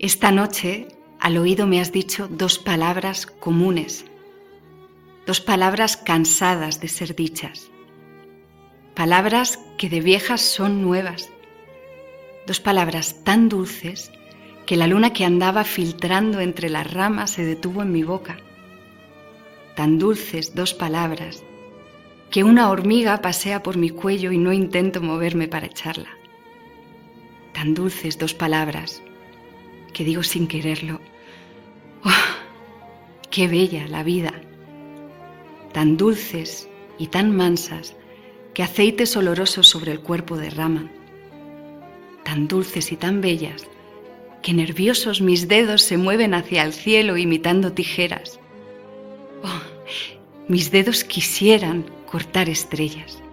Esta noche al oído me has dicho 2 palabras comunes, 2 palabras cansadas de ser dichas, palabras que de viejas son nuevas, 2 palabras tan dulces que la luna que andaba filtrando entre las ramas se detuvo en mi boca. Tan dulces 2 palabras que una hormiga pasea por mi cuello y no intento moverme para echarla. Tan dulces 2 palabras que digo sin quererlo: ¡oh, qué bella la vida! Tan dulces y tan mansas que aceites olorosos sobre el cuerpo derraman. Tan dulces y tan bellas que nerviosos mis dedos se mueven hacia el cielo imitando tijeras. ¡Oh, mis dedos quisieran cortar estrellas!